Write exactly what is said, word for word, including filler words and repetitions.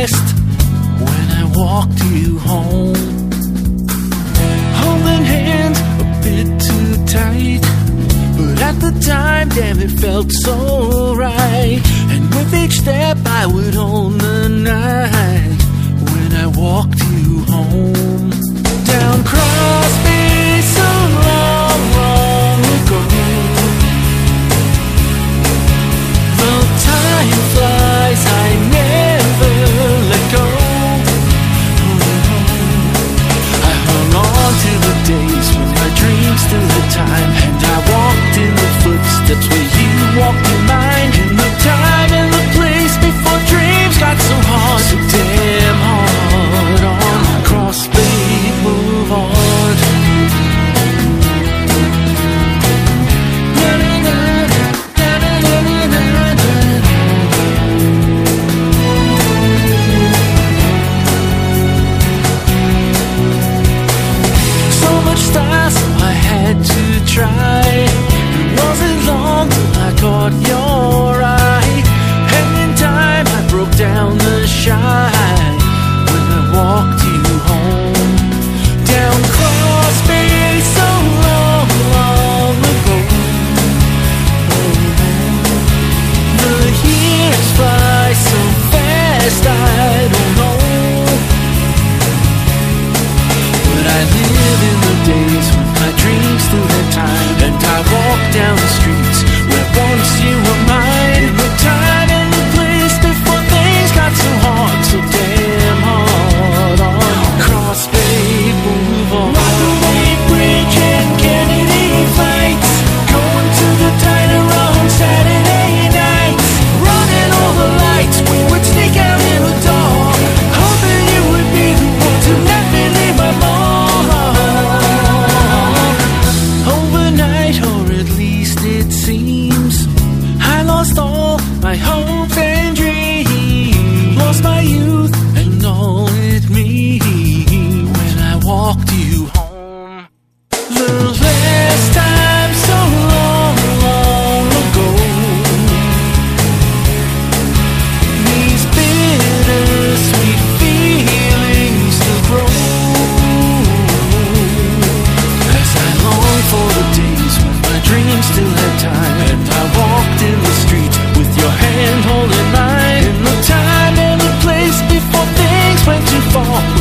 rest when I walked you home. Holding hands a bit too tight, but at the time, damn, it felt so right. And with each step I would own the night when I walked you home. Down Crosby so long, long ago. The time flies, I never let go. I hung on to the days when my dreams still had time, and I walked in the footsteps where you walked in mine. In the time and the place before dreams got so hard, so damn hard. On Crosby, move on. So much style, so I had to try. It wasn't long till I caught your eye, and in time I broke down the shine when I walked you home. Down Crosby so long, long ago. The years fly so fast, I don't know, but I live in the days when my dreams still had time, and I walk down the streets where once you were mine. In the time and the place before things got so hard, so damn hard. On Crosby, move on. Rockaway Bridge and Kennedy fights, going to the diner on Saturday nights, running all the lights. We would sneak out in the dark, hoping you would be the one to let me leave my mark. Overnight, or at least it seems, I lost all my hope and dreams, lost my youth and all it means when I walked you home. The last time so long, long ago. These bittersweet feelings still grow as I long for the days when my dreams still had time, and I walked in the street with your hand holding mine. In the time and the place before things went too far,